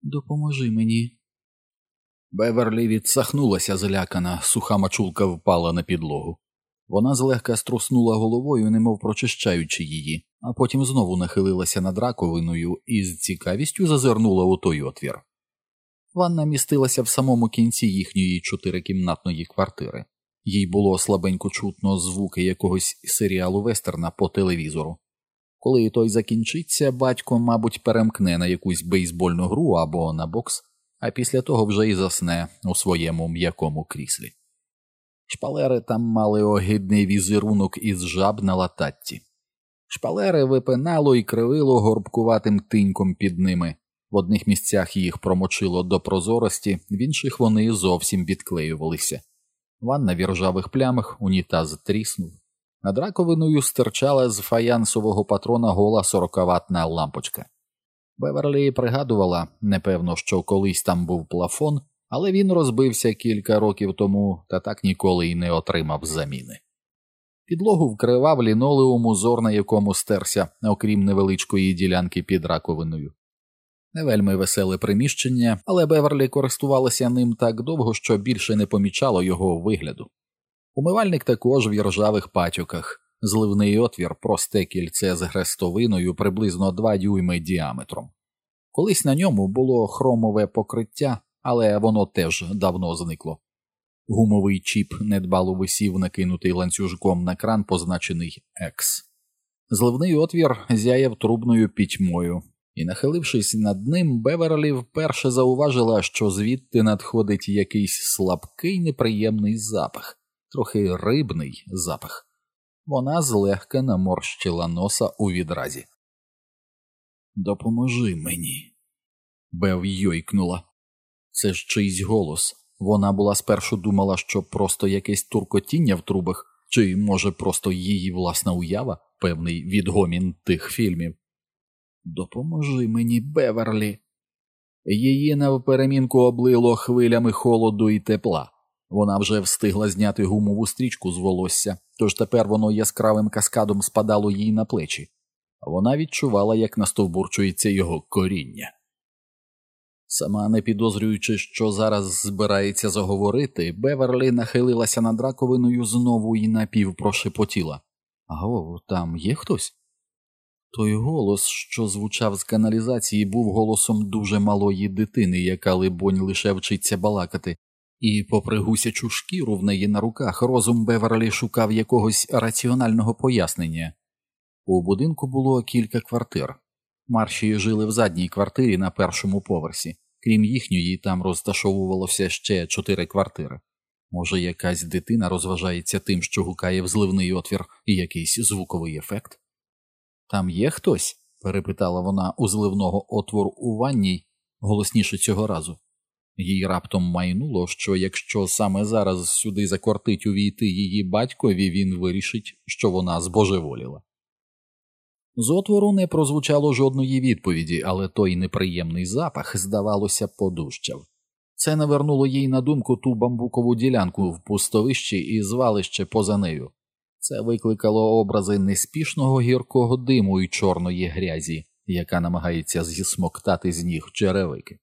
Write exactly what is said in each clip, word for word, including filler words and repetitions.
Допоможи мені. Беверлі відсахнулася злякана, суха мачулка впала на підлогу. Вона злегка струснула головою, немов прочищаючи її, а потім знову нахилилася над раковиною і з цікавістю зазирнула у той отвір. Ванна містилася в самому кінці їхньої чотирикімнатної квартири. Їй було слабенько чутно звуки якогось серіалу вестерна по телевізору. Коли той закінчиться, батько, мабуть, перемкне на якусь бейсбольну гру або на бокс, а після того вже й засне у своєму м'якому кріслі. Шпалери там мали огидний візерунок із жаб на лататті. Шпалери випинало і кривило горбкуватим тиньком під ними. В одних місцях їх промочило до прозорості, в інших вони зовсім відклеювалися. Ванна в іржавих плямах, унітаз тріснув. Над раковиною стирчала з фаянсового патрона гола сороковатна лампочка. Беверлі пригадувала, непевно, що колись там був плафон, але він розбився кілька років тому та так ніколи й не отримав заміни. Підлогу вкривав лінолеум, узор на якому стерся, окрім невеличкої ділянки під раковиною. Не вельми веселе приміщення, але Беверлі користувалася ним так довго, що більше не помічало його вигляду. Умивальник також в іржавих патьоках, зливний отвір, просте кільце з хрестовиною приблизно два дюйми діаметром. Колись на ньому було хромове покриття, але воно теж давно зникло. Гумовий чіп недбало висів, накинутий ланцюжком на кран, позначений «Екс». Зливний отвір зяяв трубною пітьмою, і, нахилившись над ним, Беверлі вперше зауважила, що звідти надходить якийсь слабкий неприємний запах, трохи рибний запах. Вона злегка наморщила носа у відразі. «Допоможи мені», – Бев йойкнула. Це ж чийсь голос. Вона була спершу думала, що просто якесь туркотіння в трубах, чи, може, просто її власна уява, певний відгомін тих фільмів. «Допоможи мені, Беверлі». Її навперемінку облило хвилями холоду і тепла. Вона вже встигла зняти гумову стрічку з волосся, тож тепер воно яскравим каскадом спадало їй на плечі. Вона відчувала, як настовбурчується його коріння. Сама не підозрюючи, що зараз збирається заговорити, Беверлі нахилилася над раковиною знову і напівпрошепотіла. «Аго, там є хтось?» Той голос, що звучав з каналізації, був голосом дуже малої дитини, яка, либонь, лише вчиться балакати. І попри гусячу шкіру в неї на руках, розум Беверлі шукав якогось раціонального пояснення. У будинку було кілька квартир. Марші жили в задній квартирі на першому поверсі. Крім їхньої, там розташовувалося ще чотири квартири. Може, якась дитина розважається тим, що гукає в зливний отвір, і якийсь звуковий ефект? «Там є хтось?» – перепитала вона у зливного отвору у ванній, голосніше цього разу. Їй раптом майнуло, що якщо саме зараз сюди закортить увійти її батькові, він вирішить, що вона збожеволіла. З отвору не прозвучало жодної відповіді, але той неприємний запах, здавалося, подужчав. Це навернуло їй на думку ту бамбукову ділянку в пустовищі і звалище поза нею. Це викликало образи неспішного гіркого диму і чорної грязі, яка намагається зісмоктати з ніг черевики.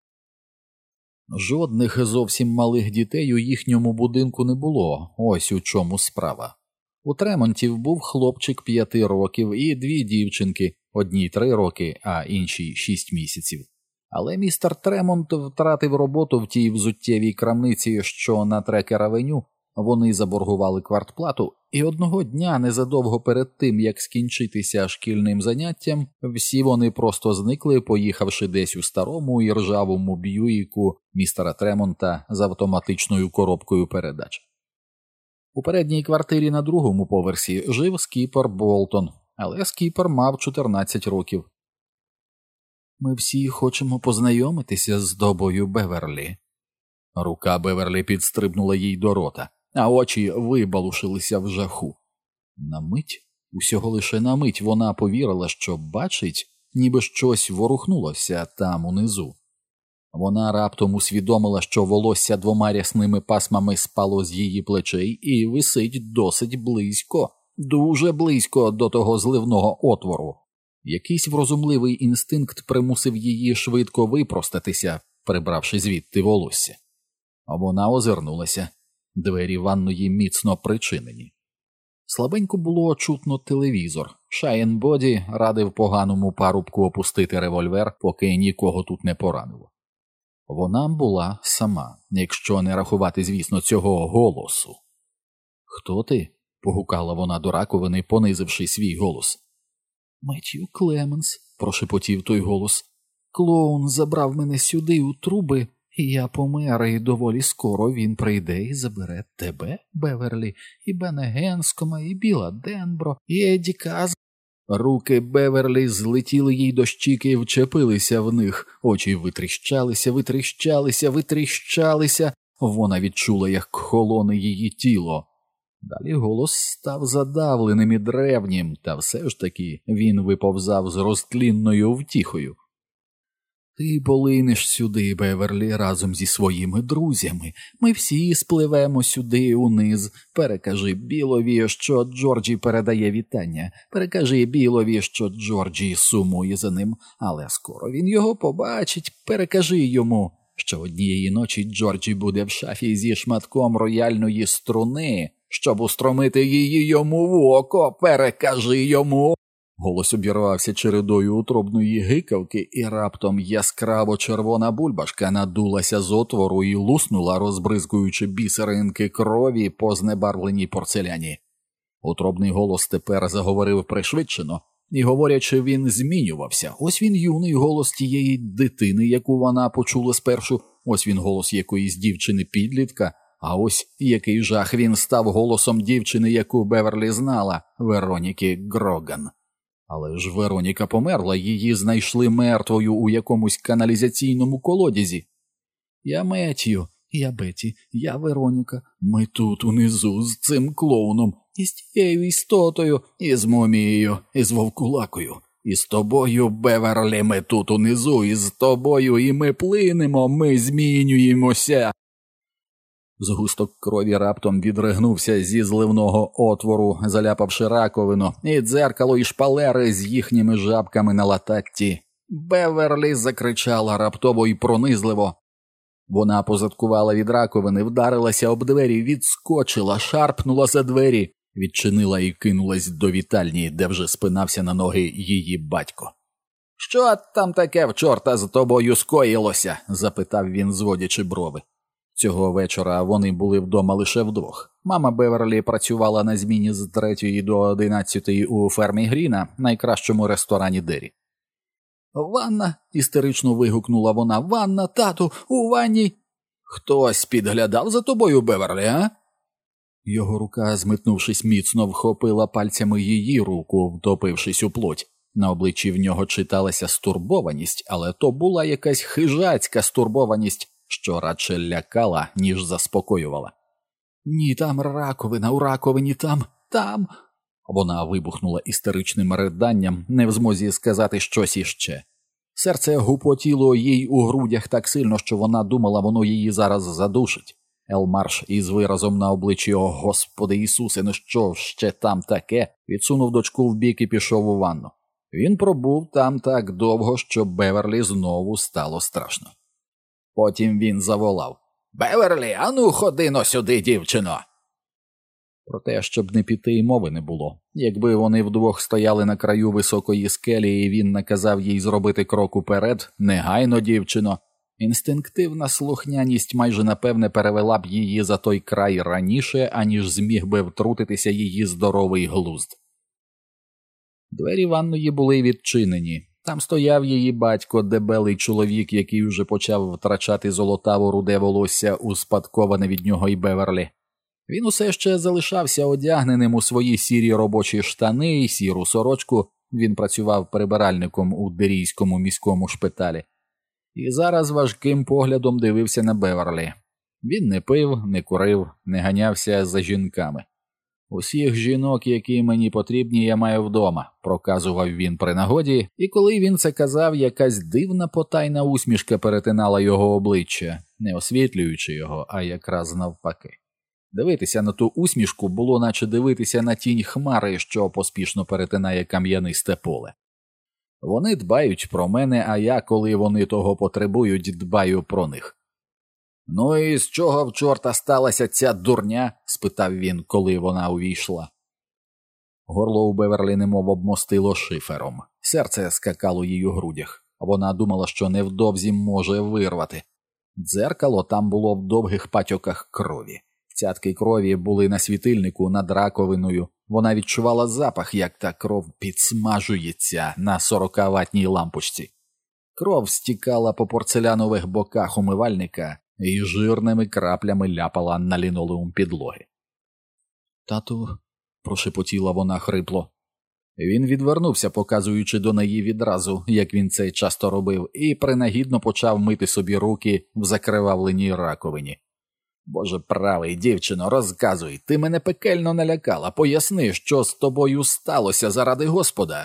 Жодних зовсім малих дітей у їхньому будинку не було, ось у чому справа. У Тремонтів був хлопчик п'яти років і дві дівчинки, одній три роки, а іншій шість місяців. Але містер Тремонт втратив роботу в тій взуттєвій крамниці, що на Трекер-авеню. Вони заборгували квартплату, і одного дня, незадовго перед тим, як скінчитися шкільним заняттям, всі вони просто зникли, поїхавши десь у старому і ржавому Б'юїку містера Тремонта з автоматичною коробкою передач. У передній квартирі на другому поверсі жив Скіпер Болтон, але Скіпер мав чотирнадцять років. «Ми всі хочемо познайомитися з Добою Беверлі». Рука Беверлі підстрибнула їй до рота, а очі вибалушилися в жаху. На мить, усього лише на мить, вона повірила, що бачить, ніби щось ворухнулося там унизу. Вона раптом усвідомила, що волосся двома рясними пасмами спало з її плечей і висить досить близько, дуже близько до того зливного отвору. Якийсь врозумливий інстинкт примусив її швидко випростатися, прибравши звідти волосся. А вона озирнулася. Двері ванної міцно причинені. Слабенько було чутно телевізор. Шайен Боді радив поганому парубку опустити револьвер, поки нікого тут не поранило. Вона була сама, якщо не рахувати, звісно, цього голосу. «Хто ти?» – погукала вона до раковини, понизивши свій голос. «Меттью Клеменс», – прошепотів той голос. «Клоун забрав мене сюди у труби, і я помер, і доволі скоро він прийде і забере тебе, Беверлі, і Бена Генскома, і Біла Денбро, і Едді Каз». Руки Беверлі злетіли їй до щіки і вчепилися в них. Очі витріщалися, витріщалися, витріщалися. Вона відчула, як холоне її тіло. Далі голос став задавленим і древнім, та все ж таки він виповзав з розтлінною втіхою. «Ти полинеш сюди, Беверлі, разом зі своїми друзями. Ми всі спливемо сюди униз. Перекажи Білові, що Джорджі передає вітання. Перекажи Білові, що Джорджі сумує за ним, але скоро він його побачить. Перекажи йому, що однієї ночі Джорджі буде в шафі зі шматком рояльної струни, щоб устромити її йому в око. Перекажи йому». Голос обірвався чередою утробної гикавки, і раптом яскраво червона бульбашка надулася з отвору і луснула, розбризкуючи бісеринки крові по знебарвленій порцеляні. Утробний голос тепер заговорив пришвидшено, і, говорячи, він змінювався. Ось він юний голос тієї дитини, яку вона почула спершу, ось він голос якоїсь дівчини-підлітка, а ось який жах, він став голосом дівчини, яку Беверлі знала, Вероніки Гроган. Але ж Вероніка померла, її знайшли мертвою у якомусь каналізаційному колодязі. «Я Меттью, я Бетті, я Вероніка, ми тут унизу з цим клоуном, і з тією істотою, і з мумією, і з вовкулакою. І з тобою, Беверлі, ми тут унизу, і з тобою, і ми плинемо, ми змінюємося». Згусток крові раптом відригнувся зі зливного отвору, заляпавши раковину, і дзеркало, і шпалери з їхніми жабками на лататті. Беверлі закричала раптово і пронизливо. Вона позадкувала від раковини, вдарилася об двері, відскочила, шарпнула за двері, відчинила і кинулась до вітальні, де вже спинався на ноги її батько. «Що там таке в чорта з тобою скоїлося?» – запитав він, зводячи брови. Цього вечора вони були вдома лише вдвох. Мама Беверлі працювала на зміні з третьої до одинадцятої у фермі Гріна, найкращому ресторані Дері. «Ванна!» – істерично вигукнула вона. «Ванна, тату, у ванні!» «Хтось підглядав за тобою, Беверлі, а?» Його рука, змитнувшись міцно, вхопила пальцями її руку, втопившись у плоть. На обличчі в нього читалася стурбованість, але то була якась хижацька стурбованість, що радше лякала, ніж заспокоювала. «Ні, там раковина, у раковині, там, там!» Вона вибухнула істеричним риданням, не в змозі сказати щось іще. Серце гупотіло їй у грудях так сильно, що вона думала, воно її зараз задушить. Елмарш із виразом на обличчі «О, Господи Ісусе, ну що ще там таке?» відсунув дочку вбік і пішов у ванну. Він пробув там так довго, що Беверлі знову стало страшно. Потім він заволав: «Беверлі, ану ходи-но сюди, дівчино!» Про те, щоб не піти, й мови не було. Якби вони вдвох стояли на краю високої скелі, і він наказав їй зробити крок уперед: «Негайно, дівчино!», інстинктивна слухняність майже напевне перевела б її за той край раніше, аніж зміг би втрутитися її здоровий глузд. Двері ванної були відчинені. Там стояв її батько, дебелий чоловік, який вже почав втрачати золотаво руде волосся, успадковане від нього й Беверлі. Він усе ще залишався одягненим у свої сірі робочі штани й сіру сорочку, він працював прибиральником у Дерійському міському шпиталі. І зараз важким поглядом дивився на Беверлі. Він не пив, не курив, не ганявся за жінками. «Усіх жінок, які мені потрібні, я маю вдома», – проказував він при нагоді, і коли він це казав, якась дивна потайна усмішка перетинала його обличчя, не освітлюючи його, а якраз навпаки. Дивитися на ту усмішку було наче дивитися на тінь хмари, що поспішно перетинає кам'янисте поле. Вони дбають про мене, а я, коли вони того потребують, дбаю про них. «Ну і з чого в чорта сталася ця дурня?» – спитав він, коли вона увійшла. Горло у Беверлі немов обмостило шифером. Серце скакало їй у грудях. Вона думала, що невдовзі може вирвати. Дзеркало там було в довгих патьоках крові. Цятки крові були на світильнику над раковиною. Вона відчувала запах, як та кров підсмажується на сорокаватній лампочці. Кров стікала по порцелянових боках умивальника і жирними краплями ляпала на лінолеум підлоги. «Тату», – прошепотіла вона хрипло. Він відвернувся, показуючи до неї відразу, як він це часто робив, і принагідно почав мити собі руки в закривавленій раковині. «Боже правий, дівчино, розказуй, ти мене пекельно налякала, поясни, що з тобою сталося заради Господа».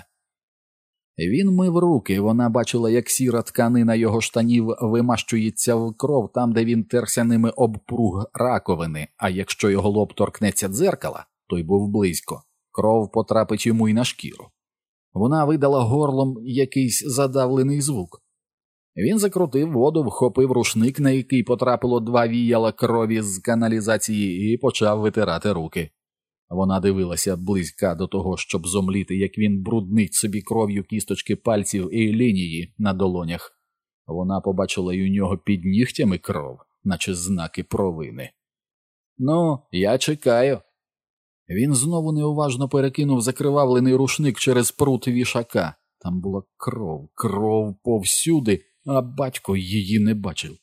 Він мив руки, вона бачила, як сіра тканина його штанів вимащується в кров там, де він терся ними об пруг раковини, а якщо його лоб торкнеться дзеркала, той був близько, кров потрапить йому й на шкіру. Вона видала горлом якийсь задавлений звук. Він закрутив воду, вхопив рушник, на який потрапило два віяла крові з каналізації, і почав витирати руки. Вона дивилася близька до того, щоб зомліти, як він бруднить собі кров'ю кісточки пальців і лінії на долонях. Вона побачила й у нього під нігтями кров, наче знаки провини. «Ну, я чекаю». Він знову неуважно перекинув закривавлений рушник через прут вішака. Там була кров, кров повсюди, а батько її не бачив.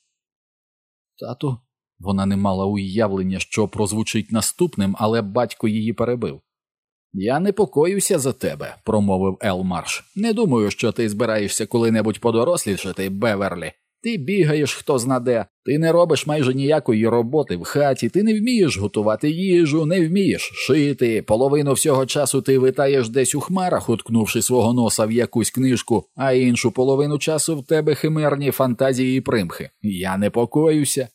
«Тату?» Вона не мала уявлення, що прозвучить наступним, але батько її перебив. «Я непокоюся за тебе», – промовив Ел Марш. «Не думаю, що ти збираєшся коли-небудь подорослішати, Беверлі. Ти бігаєш хто знаде, ти не робиш майже ніякої роботи в хаті, ти не вмієш готувати їжу, не вмієш шити, половину всього часу ти витаєш десь у хмарах, уткнувши свого носа в якусь книжку, а іншу половину часу в тебе химерні фантазії і примхи. Я непокоюся».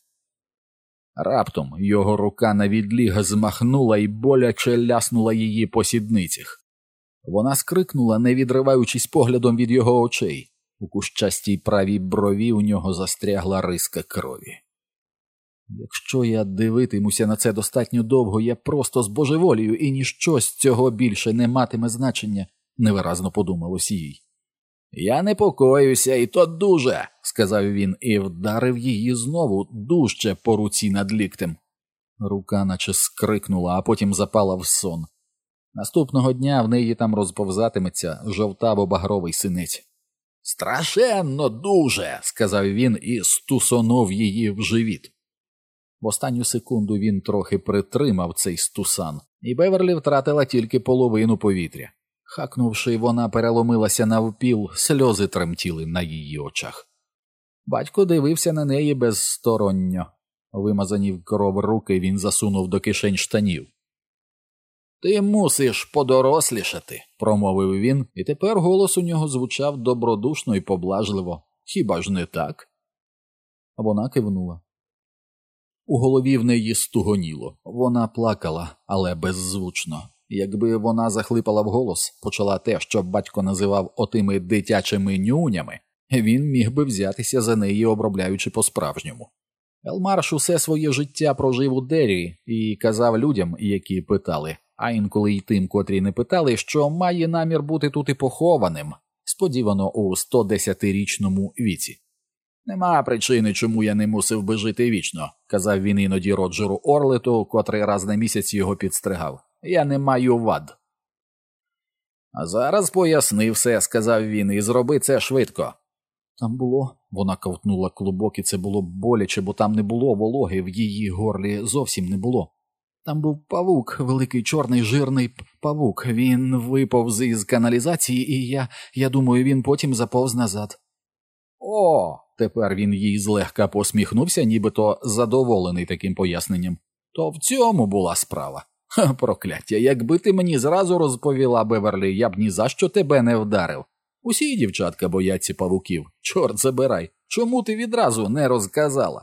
Раптом його рука на відліг змахнула і боляче ляснула її по сідницях. Вона скрикнула, не відриваючись поглядом від його очей. У кущастій правій брові у нього застрягла риска крові. «Якщо я дивитимуся на це достатньо довго, я просто збожеволію, і ніщо з цього більше не матиме значення», – невиразно подумалось їй. «Я непокоюся, і то дуже», – сказав він і вдарив її знову дужче по руці над ліктем. Рука наче скрикнула, а потім запала в сон. Наступного дня в неї там розповзатиметься жовтаво-багровий синець. «Страшенно дуже», – сказав він і стусонув її в живіт. В останню секунду він трохи притримав цей стусан, і Беверлі втратила тільки половину повітря. Хакнувши, вона переломилася навпіл, сльози тремтіли на її очах. Батько дивився на неї безсторонньо. Вимазані в кров руки він засунув до кишень штанів. «Ти мусиш подорослішати», – промовив він, і тепер голос у нього звучав добродушно і поблажливо. «Хіба ж не так?» Вона кивнула. У голові в неї стугоніло. Вона плакала, але беззвучно. Якби вона захлипала вголос, почала те, що батько називав отими дитячими нюнями, він міг би взятися за неї, обробляючи по-справжньому. Елмарш усе своє життя прожив у Деррі і казав людям, які питали, а інколи й тим, котрі не питали, що має намір бути тут і похованим, сподівано у стодесятирічному віці. «Нема причини, чому я не мусив би жити вічно», – казав він іноді Роджеру Орлету, котрий раз на місяць його підстригав. «Я не маю вад». «А зараз поясни все», – сказав він, – «і зроби це швидко». «Там було...» – вона ковтнула клубок, і це було боляче, бо там не було вологи, в її горлі зовсім не було. Там був павук, великий чорний жирний павук. Він виповз із каналізації, і я, я думаю, він потім заповз назад. «О!» – тепер він їй злегка посміхнувся, нібито задоволений таким поясненням. «То в цьому була справа. Ха, прокляття, якби ти мені зразу розповіла, Беверлі, я б ні за що тебе не вдарив. Усі дівчатка бояться павуків. Чорт забирай, чому ти відразу не розказала?»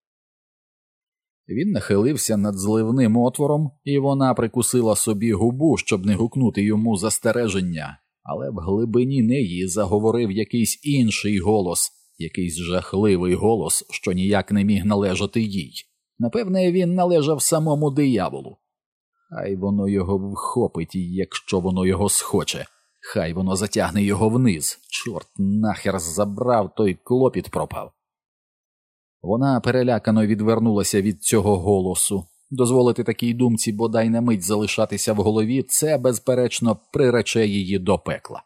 Він нахилився над зливним отвором, і вона прикусила собі губу, щоб не гукнути йому застереження. Але в глибині неї заговорив якийсь інший голос, якийсь жахливий голос, що ніяк не міг належати їй. Напевне, він належав самому дияволу. Хай воно його вхопить, якщо воно його схоче. Хай воно затягне його вниз. Чорт нахер забрав, той клопіт пропав. Вона перелякано відвернулася від цього голосу. Дозволити такій думці бодай на мить залишатися в голові – це, безперечно, прирече її до пекла.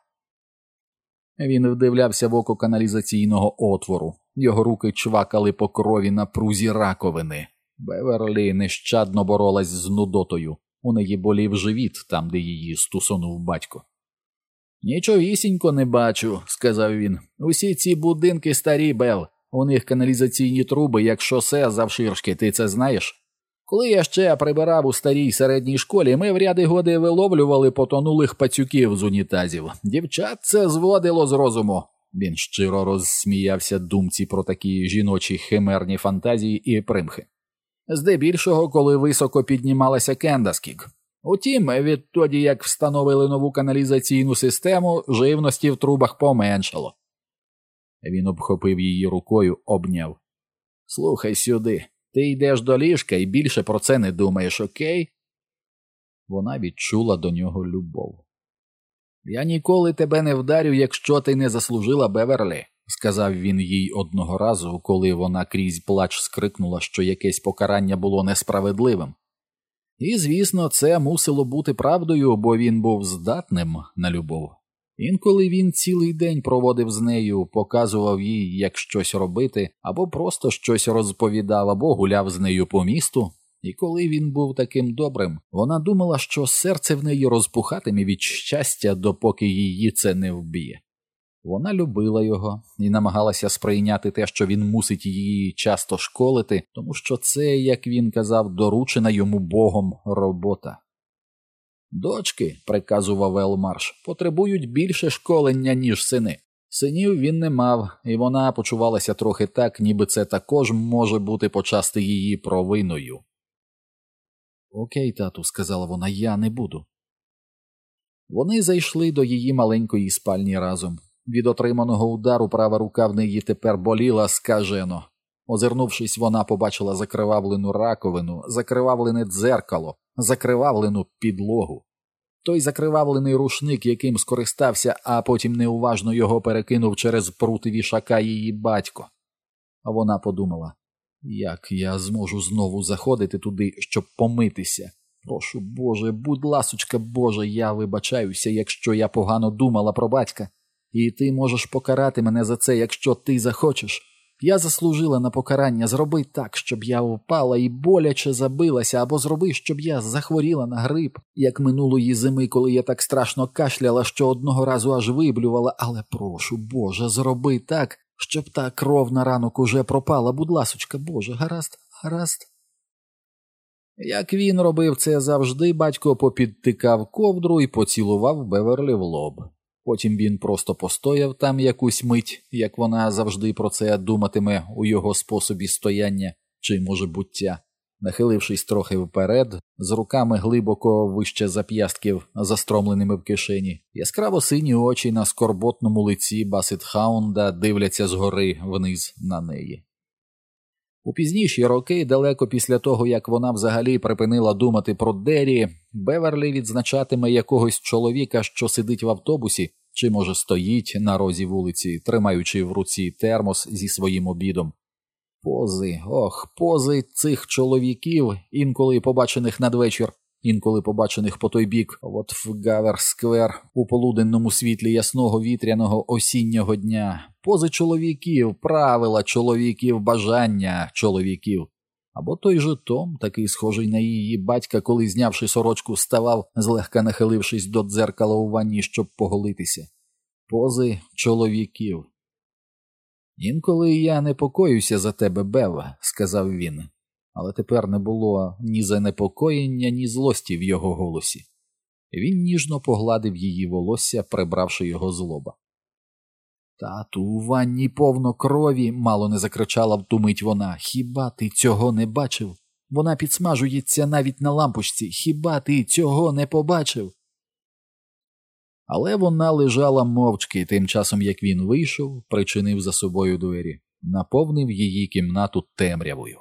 Він вдивлявся в око каналізаційного отвору. Його руки чвакали по крові на прузі раковини. Беверлі нещадно боролась з нудотою. У неї болів живіт, там, де її стусонув батько. «Нічогісінько не бачу», – сказав він. «Усі ці будинки старі, Бел. У них каналізаційні труби, як шосе завширшки, ти це знаєш? Коли я ще прибирав у старій середній школі, ми в ряди годи виловлювали потонулих пацюків з унітазів. Дівчат це зводило з розуму». Він щиро розсміявся думці про такі жіночі химерні фантазії і примхи. Здебільшого, коли високо піднімалася Кендаскік. Утім, відтоді, як встановили нову каналізаційну систему, живності в трубах поменшало. Він обхопив її рукою, обняв. «Слухай сюди, ти йдеш до ліжка і більше про це не думаєш, окей?» Вона відчула до нього любов. «Я ніколи тебе не вдарю, якщо ти не заслужила, Беверлі», – сказав він їй одного разу, коли вона крізь плач скрикнула, що якесь покарання було несправедливим. І, звісно, це мусило бути правдою, бо він був здатним на любов. Інколи він цілий день проводив з нею, показував їй, як щось робити, або просто щось розповідав, або гуляв з нею по місту. І коли він був таким добрим, вона думала, що серце в неї розпухатиме від щастя, допоки її це не вб'є. Вона любила його і намагалася сприйняти те, що він мусить її часто школити, тому що це, як він казав, доручена йому Богом робота. «Дочки», – приказував Елмарш, – «потребують більше школення, ніж сини». Синів він не мав, і вона почувалася трохи так, ніби це також може бути почасти її провиною. «Окей, тату», – сказала вона, – «я не буду». Вони зайшли до її маленької спальні разом. Від отриманого удару права рука в неї тепер боліла скажено. Озирнувшись, вона побачила закривавлену раковину, закривавлене дзеркало, закривавлену підлогу. Той закривавлений рушник, яким скористався, а потім неуважно його перекинув через прут вішака її батько. А вона подумала, як я зможу знову заходити туди, щоб помитися? Прошу, Боже, будь ласочка, Боже, я вибачаюся, якщо я погано думала про батька. І ти можеш покарати мене за це, якщо ти захочеш. Я заслужила на покарання, зроби так, щоб я впала і боляче забилася, або зроби, щоб я захворіла на грип, як минулої зими, коли я так страшно кашляла, що одного разу аж виблювала, але прошу, Боже, зроби так, щоб та кров на ранок уже пропала, будь ласочка, Боже, гаразд, гаразд. Як він робив це завжди, батько попідтикав ковдру і поцілував Беверлі в лоб. Потім він просто постояв там якусь мить, як вона завжди про це думатиме у його способі стояння чи, може, буття, нахилившись трохи вперед, з руками глибоко вище зап'ястків, застромленими в кишені. Яскраво сині очі на скорботному лиці Басет-хаунда дивляться згори вниз на неї. У пізніші роки, далеко після того, як вона взагалі припинила думати про Дері, Беверлі відзначатиме якогось чоловіка, що сидить в автобусі, чи, може, стоїть на розі вулиці, тримаючи в руці термос зі своїм обідом. Пози, ох, пози цих чоловіків, інколи побачених надвечір, інколи побачених по той бік, от в Гавер-сквер, у полуденному світлі ясного вітряного осіннього дня. Пози чоловіків, правила чоловіків, бажання чоловіків. Або той же Том, такий схожий на її батька, коли, знявши сорочку, ставав, злегка нахилившись до дзеркала у ванні, щоб поголитися. Пози чоловіків. «Інколи я непокоюся за тебе, Бева», – сказав він. Але тепер не було ні занепокоєння, ні злості в його голосі. Він ніжно погладив її волосся, прибравши його з лоба. «Тату, у ванні повно крові», – мало не закричала в ту мить вона. «Хіба ти цього не бачив? Вона підсмажується навіть на лампочці. Хіба ти цього не побачив?» Але вона лежала мовчки, тим часом як він вийшов, причинив за собою двері, наповнив її кімнату темрявою.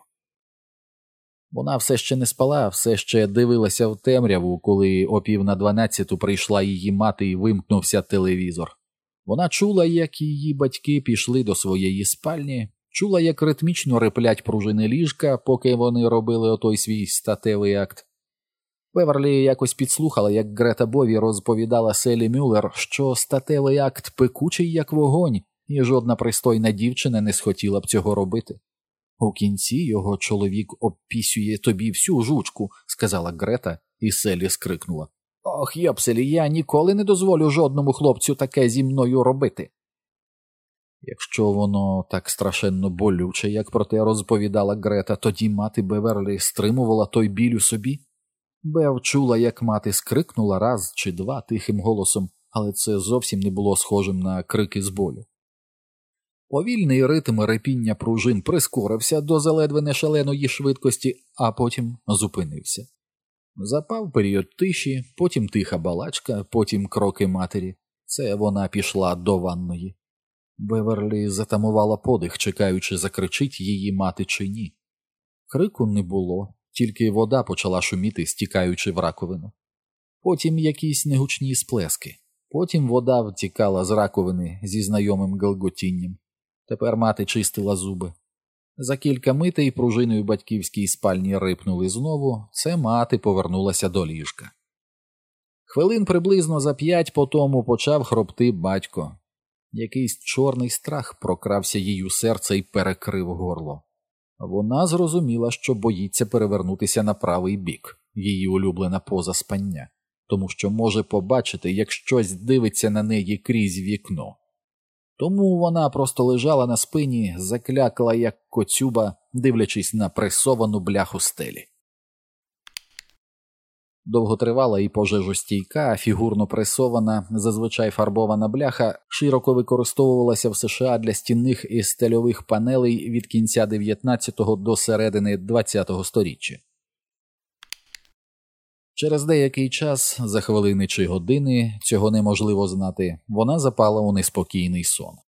Вона все ще не спала, все ще дивилася в темряву, коли о пів на дванадцяту прийшла її мати і вимкнувся телевізор. Вона чула, як її батьки пішли до своєї спальні, чула, як ритмічно реплять пружини ліжка, поки вони робили отой свій статевий акт. Беверлі якось підслухала, як Грета Бові розповідала Селі Мюллер, що статевий акт пекучий, як вогонь, і жодна пристойна дівчина не схотіла б цього робити. «У кінці його чоловік обпісює тобі всю жучку», – сказала Грета, і Селі скрикнула. «Ох, йопселі, я ніколи не дозволю жодному хлопцю таке зі мною робити». Якщо воно так страшенно болюче, як про те розповідала Грета, тоді мати Беверлі стримувала той біль у собі. Бев чула, як мати скрикнула раз чи два тихим голосом, але це зовсім не було схожим на крики з болю. Повільний ритм репіння пружин прискорився до заледве не шаленої швидкості, а потім зупинився. Запав період тиші, потім тиха балачка, потім кроки матері. Це вона пішла до ванної. Беверлі затамувала подих, чекаючи, закричить її мати чи ні. Крику не було, тільки вода почала шуміти, стікаючи в раковину. Потім якісь негучні сплески. Потім вода втікала з раковини зі знайомим гелготінням. Тепер мати чистила зуби. За кілька митей пружини у батьківській спальні рипнули знову, це мати повернулася до ліжка. Хвилин приблизно за п'ять по тому почав хропти батько. Якийсь чорний страх прокрався їй у серце і перекрив горло. Вона зрозуміла, що боїться перевернутися на правий бік, її улюблена поза спання, тому що може побачити, як щось дивиться на неї крізь вікно. Тому вона просто лежала на спині, заклякла, як коцюба, дивлячись на пресовану бляху стелі. Довготривала і пожежостійка, фігурно пресована, зазвичай фарбована бляха широко використовувалася в США для стінних і стельових панелей від кінця дев'ятнадцятого до середини двадцятого сторіччя. Через деякий час, за хвилини чи години, цього неможливо знати, вона запала у неспокійний сон.